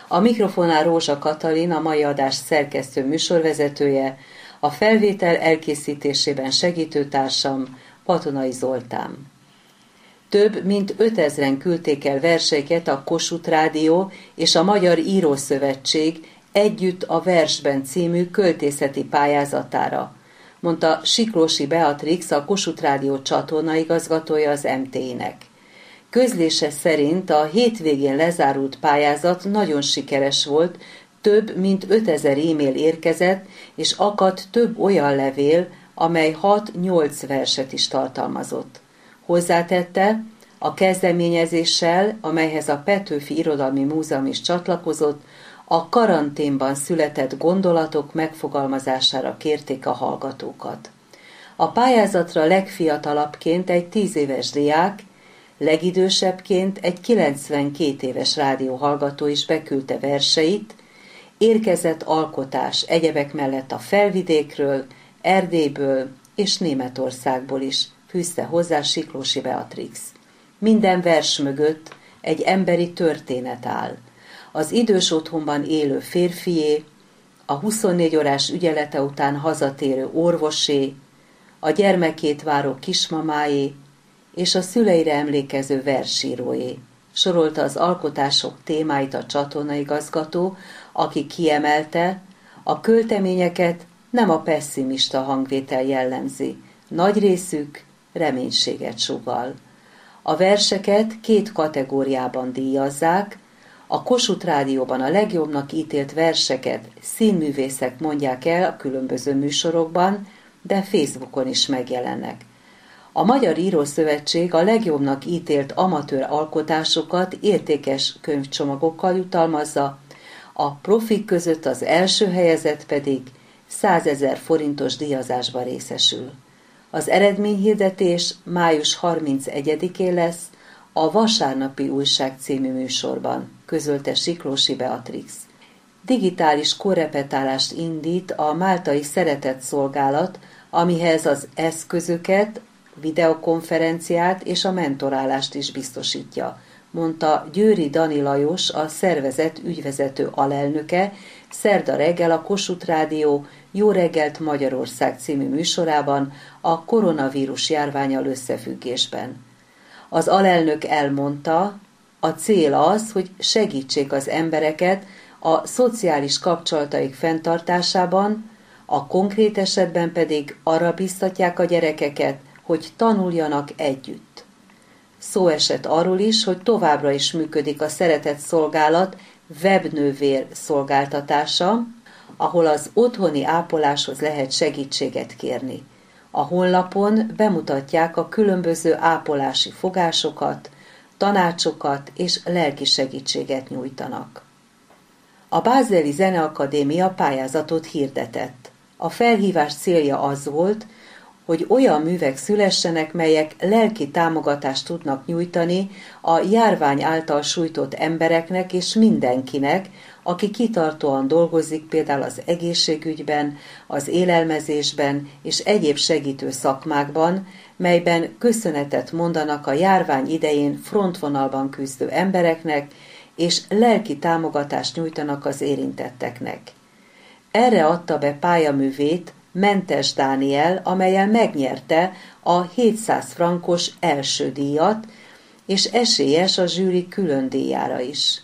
A mikrofonnál Rózsa Katalin, a mai adás szerkesztő műsorvezetője, a felvétel elkészítésében segítőtársam Patonai Zoltán. Több mint 5000-en küldték el verseiket a Kossuth Rádió és a Magyar Írószövetség Együtt a versben című költészeti pályázatára, mondta Siklósi Beatrix, a Kossuth Rádió csatornaigazgatója az MT-nek. Közlése szerint a hétvégén lezárult pályázat nagyon sikeres volt, több mint 5000 e-mail érkezett, és akadt több olyan levél, amely 6-8 verset is tartalmazott. Hozzátette, a kezdeményezéssel, amelyhez a Petőfi Irodalmi Múzeum is csatlakozott, a karanténban született gondolatok megfogalmazására kérték a hallgatókat. A pályázatra legfiatalabbként egy 10 éves diák, legidősebbként egy 92 éves rádióhallgató is beküldte verseit, érkezett alkotás egyebek mellett a Felvidékről, Erdélyből és Németországból is, fűzte hozzá Siklósi Beatrix. Minden vers mögött egy emberi történet áll. Az idős otthonban élő férfié, a 24 órás ügyelete után hazatérő orvosé, a gyermekét váró kismamáé és a szüleire emlékező versíróé. Sorolta az alkotások témáit a csatornaigazgató, aki kiemelte, a költeményeket nem a pesszimista hangvétel jellemzi, nagy részük reménységet sugall. A verseket 2 kategóriában díjazzák, a Kossuth Rádióban a legjobbnak ítélt verseket színművészek mondják el a különböző műsorokban, de Facebookon is megjelennek. A Magyar Írószövetség a legjobbnak ítélt amatőr alkotásokat értékes könyvcsomagokkal jutalmazza, a profik között az első helyezett pedig 100 000 forintos díjazásba részesül. Az eredményhirdetés május 31-én lesz a Vasárnapi Újság című műsorban, közölte Siklósi Beatrix. Digitális korrepetálást indít a máltai Szeretett Szolgálat, amihez az eszközöket, videokonferenciát és a mentorálást is biztosítja, mondta Győri Dani Lajos, a szervezet ügyvezető alelnöke, szerda reggel a Kossuth Rádió Jó reggelt Magyarország című műsorában a koronavírus járvánnyal összefüggésben. Az alelnök elmondta, a cél az, hogy segítsék az embereket a szociális kapcsolataik fenntartásában, a konkrét esetben pedig arra biztatják a gyerekeket, hogy tanuljanak együtt. Szó esett arról is, hogy továbbra is működik a Szeretett Szolgálat webnővér szolgáltatása, ahol az otthoni ápoláshoz lehet segítséget kérni. A honlapon bemutatják a különböző ápolási fogásokat, tanácsokat és lelki segítséget nyújtanak. A Bázeli Zeneakadémia pályázatot hirdetett. A felhívás célja az volt, hogy olyan művek szülessenek, melyek lelki támogatást tudnak nyújtani a járvány által sújtott embereknek és mindenkinek, aki kitartóan dolgozik például az egészségügyben, az élelmezésben és egyéb segítő szakmákban, melyben köszönetet mondanak a járvány idején frontvonalban küzdő embereknek, és lelki támogatást nyújtanak az érintetteknek. Erre adta be pályaművét Mentes Dániel, amellyel megnyerte a 700 frankos első díjat, és esélyes a zsűri külön díjára is.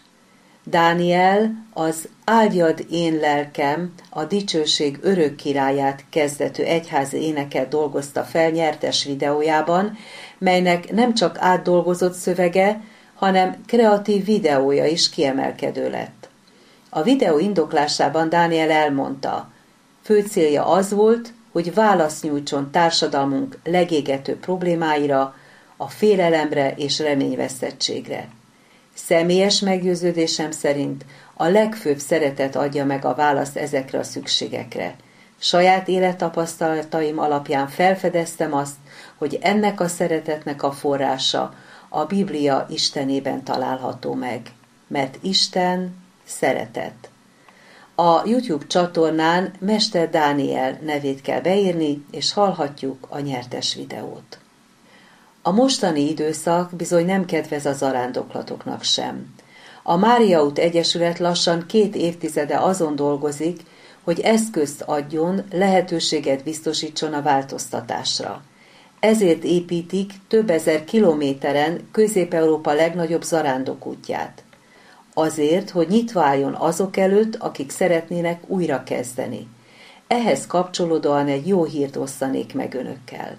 Dániel az Áldjad én lelkem, a dicsőség örök királyát kezdetű egyházi éneket dolgozta fel nyertes videójában, melynek nem csak átdolgozott szövege, hanem kreatív videója is kiemelkedő lett. A videó indoklásában Dániel elmondta, fő célja az volt, hogy választ nyújtson társadalmunk legégető problémáira, a félelemre és reményvesztettségre. Személyes meggyőződésem szerint a legfőbb szeretet adja meg a választ ezekre a szükségekre. Saját élettapasztalataim alapján felfedeztem azt, hogy ennek a szeretetnek a forrása a Biblia Istenében található meg, mert Isten szeretet. A YouTube csatornán Mester Dániel nevét kell beírni, és hallhatjuk a nyertes videót. A mostani időszak bizony nem kedvez a zarándoklatoknak sem. A Mária út Egyesület lassan 2 évtizede azon dolgozik, hogy eszközt adjon, lehetőséget biztosítson a változtatásra. Ezért építik több ezer kilométeren Közép-Európa legnagyobb zarándokútját. Azért, hogy nyitva álljon azok előtt, akik szeretnének újra kezdeni. Ehhez kapcsolódóan egy jó hírt osztanék meg önökkel.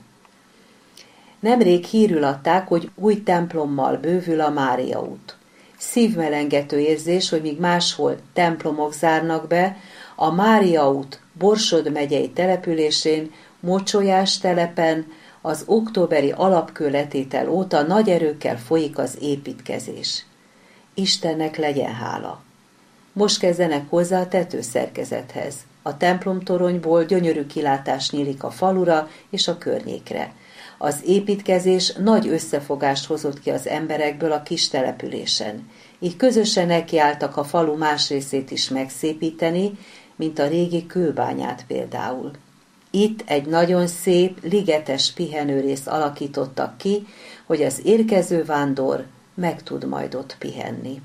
Nemrég hírül adták, hogy új templommal bővül a Mária út. Szívmelengető érzés, hogy míg máshol templomok zárnak be, a Mária út Borsod megyei településén, Mocsolyás telepen az októberi alapkőletétel óta nagy erőkkel folyik az építkezés. Istennek legyen hála! Most kezdenek hozzá a tetőszerkezethez. A templomtoronyból gyönyörű kilátás nyílik a falura és a környékre. Az építkezés nagy összefogást hozott ki az emberekből a kis településen. Így közösen nekiálltak a falu más részét is megszépíteni, mint a régi kőbányát például. Itt egy nagyon szép, ligetes pihenőrészt alakítottak ki, hogy az érkező vándor meg tud majd ott pihenni.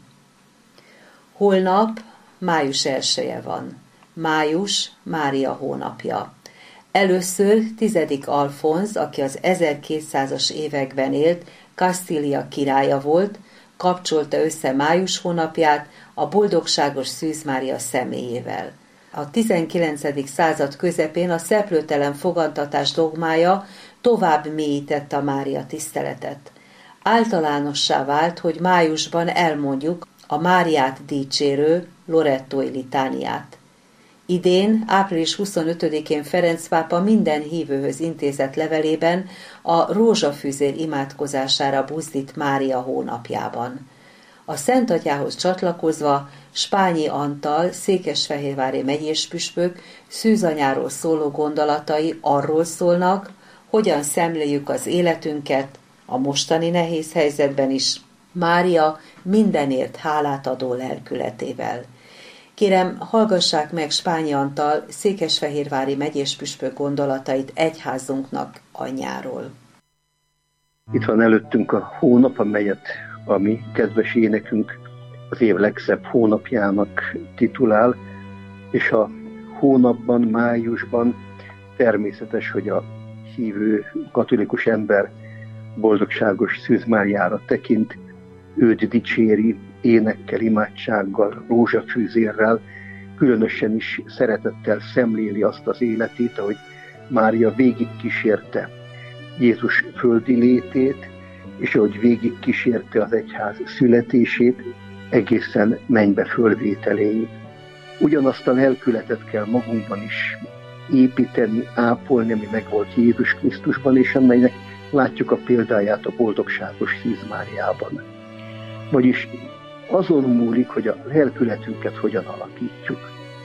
Holnap május 1-e van. Május Mária hónapja. Először 10. Alfonz, aki az 1200-as években élt, Kasztília királya volt, kapcsolta össze május hónapját a boldogságos Szűz Mária személyével. A 19. század közepén a szeplőtelen fogadtatás dogmája tovább mélyítette a Mária tiszteletet. Általánossá vált, hogy májusban elmondjuk a Máriát dicsérő Lorettói litániát. Idén, április 25-én Ferenc pápa minden hívőhöz intézett levelében a rózsafüzér imádkozására buzdít Mária hónapjában. A Szent Atyához csatlakozva Spányi Antal, székesfehérvári megyéspüspök szűzanyáról szóló gondolatai arról szólnak, hogyan szemléljük az életünket, a mostani nehéz helyzetben is, Mária mindenért hálát adó lelkületével. Kérem, hallgassák meg Spányi Antal székesfehérvári megyéspüspök gondolatait egyházunknak anyjáról. Itt van előttünk a hónap, amelyet a mi kedves énekünk az év legszebb hónapjának titulál, és a hónapban, májusban természetes, hogy a hívő katolikus ember boldogságos Szűz Máriára tekint, őt dicséri énekkel, imádsággal, rózsafűzérrel, különösen is szeretettel szemléli azt az életét, ahogy Mária végigkísérte Jézus földi létét, és ahogy végigkísérte az egyház születését, egészen mennybe fölvételéig. Ugyanazt a lelkületet kell magunkban is építeni, ápolni, ami megvolt Jézus Krisztusban, és amelynek látjuk a példáját a boldogságos Szűz Máriában. Vagyis azon múlik, hogy a lelkületünket hogyan alakítjuk.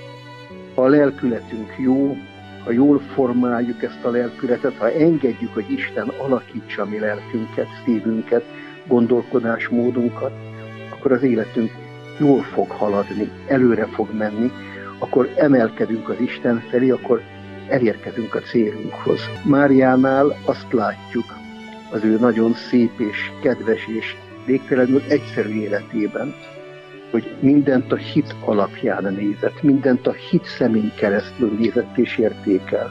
Ha a lelkületünk jó, ha jól formáljuk ezt a lelkületet, ha engedjük, hogy Isten alakítsa mi lelkünket, szívünket, gondolkodásmódunkat, akkor az életünk jól fog haladni, előre fog menni, akkor emelkedünk az Isten felé, akkor elérkezünk a célunkhoz. Máriánál azt látjuk az ő nagyon szép és kedves és végtelenül egyszerű életében, hogy mindent a hit alapján nézett, mindent a hit szemén keresztül nézett és értékel.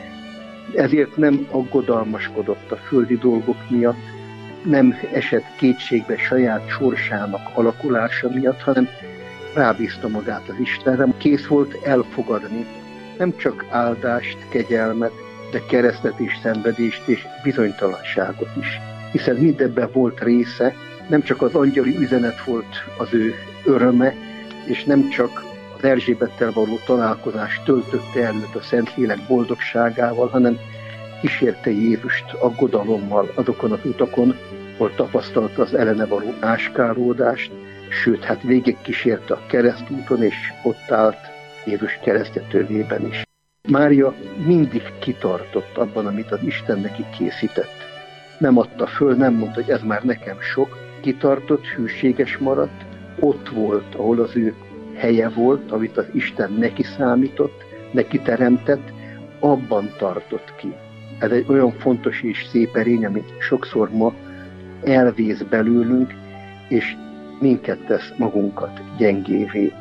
Ezért nem aggodalmaskodott a földi dolgok miatt, nem esett kétségbe saját sorsának alakulása miatt, hanem rábízta magát az Istenre, kész volt elfogadni nem csak áldást, kegyelmet, de keresztet és szenvedést és bizonytalanságot is. Hiszen mindebben volt része, nem csak az angyali üzenet volt az ő öröme, és nem csak az Erzsébettel való találkozás töltötte el őt a Szentlélek boldogságával, hanem kísérte Jézust aggodalommal azokon az utakon, ahol tapasztalta az ellene való áskálódást, sőt, hát végig kísérte a keresztúton, és ott állt Jézus keresztetővében is. Mária mindig kitartott abban, amit az Isten neki készített. Nem adta föl, nem mondta, hogy ez már nekem sok, kitartott, hűséges maradt, ott volt, ahol az ő helye volt, amit az Isten neki számított, neki teremtett, abban tartott ki. Ez egy olyan fontos és szép erény, amit sokszor ma elvész belőlünk, és minket tesz magunkat gyengévé.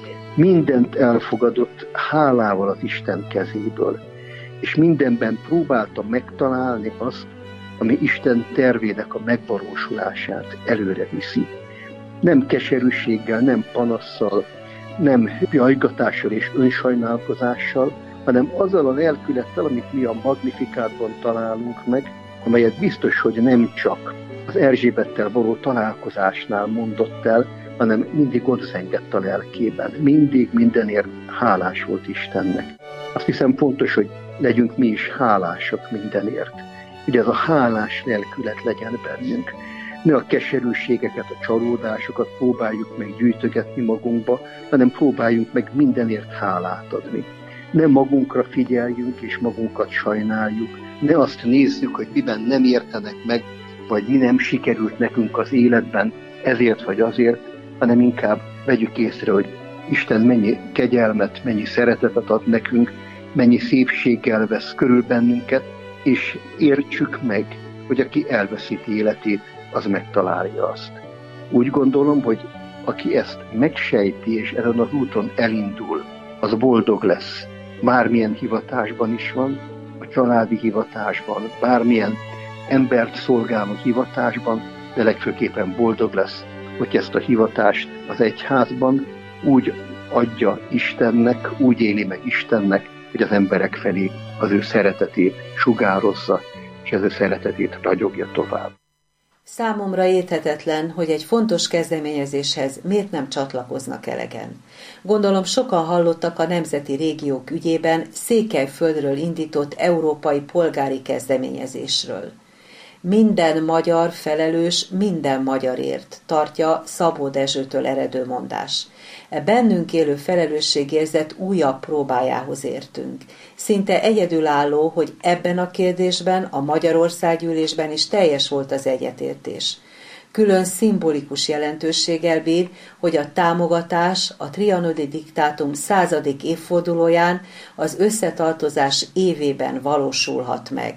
Mindent elfogadott hálával az Isten kezéből, és mindenben próbálta megtalálni azt, ami Isten tervének a megvalósulását előre viszi. Nem keserűséggel, nem panasszal, nem jajgatással és önsajnálkozással, hanem azzal a lelkülettel, amit mi a Magnifikátban találunk meg, amelyet biztos, hogy nem csak az Erzsébettel való találkozásnál mondott el, hanem mindig ott zengett a lelkében. Mindig mindenért hálás volt Istennek. Azt hiszem fontos, hogy legyünk mi is hálásak mindenért. Ugye ez a hálás lelkület legyen bennünk. Ne a keserűségeket, a csalódásokat próbáljuk meg gyűjtögetni magunkba, hanem próbáljunk meg mindenért hálát adni. Ne magunkra figyeljünk és magunkat sajnáljuk, ne azt nézzük, hogy miben nem értenek meg, vagy mi nem sikerült nekünk az életben, ezért vagy azért, hanem inkább vegyük észre, hogy Isten mennyi kegyelmet, mennyi szeretetet ad nekünk, mennyi szépséggel vesz körül bennünket, és értsük meg, hogy aki elveszíti életét, az megtalálja azt. Úgy gondolom, hogy aki ezt megsejti, és ezen az úton elindul, az boldog lesz. Bármilyen hivatásban is van, a családi hivatásban, bármilyen embert szolgáló hivatásban, de legfőképpen boldog lesz, hogy ezt a hivatást az egyházban úgy adja Istennek, úgy éli meg Istennek, hogy az emberek felé az ő szeretetét sugározza, és az ő szeretetét ragyogja tovább. Számomra érthetetlen, hogy egy fontos kezdeményezéshez miért nem csatlakoznak elegen. Gondolom sokan hallottak a nemzeti régiók ügyében Székelyföldről indított európai polgári kezdeményezésről. Minden magyar felelős minden magyarért, tartja Szabó Dezsőtől eredő mondás. Bennünk élő felelősségérzet újabb próbájához értünk. Szinte egyedülálló, hogy ebben a kérdésben a Magyarországgyűlésben is teljes volt az egyetértés. Külön szimbolikus jelentőséggel bír, hogy a támogatás a trianoni diktátum 100. évfordulóján az összetartozás évében valósulhat meg.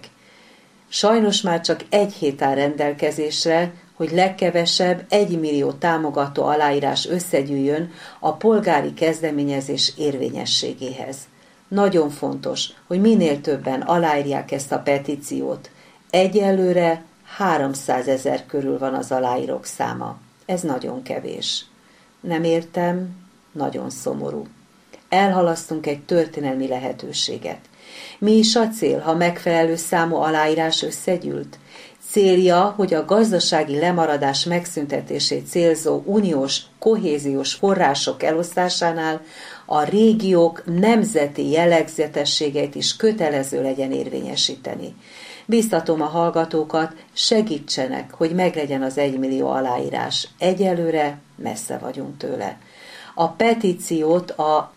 Sajnos már csak egy hét áll rendelkezésre, hogy legkevesebb 1 millió támogató aláírás összegyűjjön a polgári kezdeményezés érvényességéhez. Nagyon fontos, hogy minél többen aláírják ezt a petíciót. Egyelőre 300 000 körül van az aláírók száma. Ez nagyon kevés. Nem értem, nagyon szomorú. Elhalasztunk egy történelmi lehetőséget. Mi is a cél, ha megfelelő számú aláírás összegyűlt? Célja, hogy a gazdasági lemaradás megszüntetését célzó uniós, kohéziós források elosztásánál a régiók nemzeti jellegzetességeit is kötelező legyen érvényesíteni. Biztatom a hallgatókat, segítsenek, hogy meglegyen az 1 millió aláírás. Egyelőre messze vagyunk tőle. A petíciót a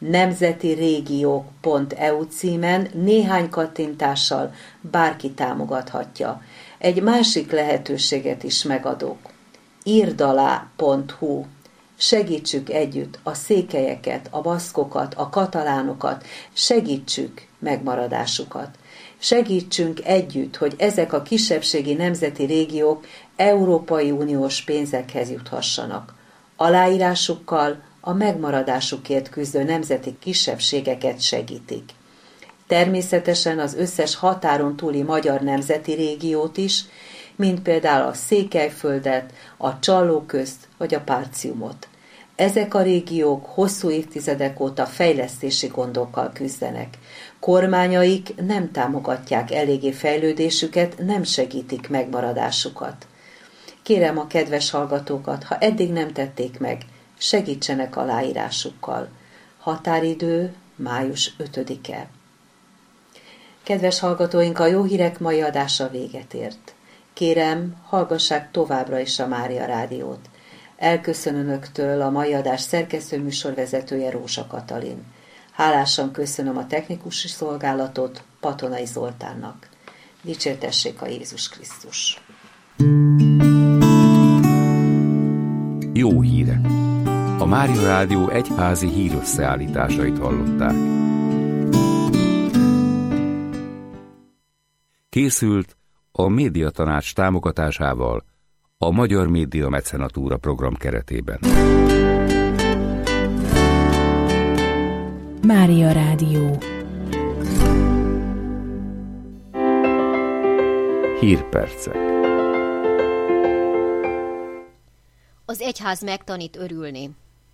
nemzetirégiók.eu címen néhány kattintással bárki támogathatja. Egy másik lehetőséget is megadok. Irdalá.hu. Segítsük együtt a székelyeket, a baszkokat, a katalánokat, segítsük megmaradásukat. Segítsünk együtt, hogy ezek a kisebbségi nemzeti régiók Európai Uniós pénzekhez juthassanak. Aláírásukkal a megmaradásukért küzdő nemzeti kisebbségeket segítik. Természetesen az összes határon túli magyar nemzeti régiót is, mint például a Székelyföldet, a Csallóközt vagy a Párciumot. Ezek a régiók hosszú évtizedek óta fejlesztési gondokkal küzdenek. Kormányaik nem támogatják eléggé fejlődésüket, nem segítik megmaradásukat. Kérem a kedves hallgatókat, ha eddig nem tették meg, segítsenek aláírásukkal. Határidő május 5-e. Kedves hallgatóink, a Jó Hírek mai adása véget ért. Kérem, hallgassák továbbra is a Mária Rádiót. Elköszön önöktől a mai adás szerkesztő műsorvezetője Rózsa Katalin. Hálásan köszönöm a technikusi szolgálatot Patonai Zoltánnak. Dicsértessék a Jézus Krisztus! Jó hírek! A Mária Rádió egyházi hírösszeállításait hallották. Készült a Médiatanács támogatásával a Magyar Média Mecenatúra program keretében. Mária Rádió. Hírpercek. Az egyház megtanít örülni.